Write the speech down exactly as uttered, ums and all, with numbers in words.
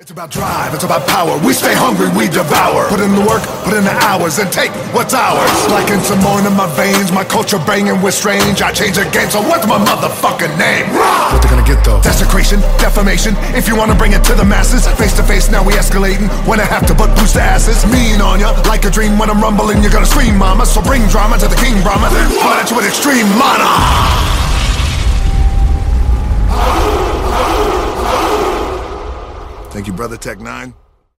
It's about drive, it's about power. We stay hungry, we devour. Put in the work, put in the hours, and take what's ours. Like in Samoan in my veins, my culture banging with strange. I change the game, so what's my motherfucking name? What they gonna get though? Desecration, defamation. If you wanna bring it to the masses, face to face, now we escalating. When I have to butt boost the asses, mean on ya, like a dream. When I'm rumbling, you're gonna scream, mama. So bring drama to the King Brahma, then flood at you with extreme mana. Thank you, brother Tech Nine.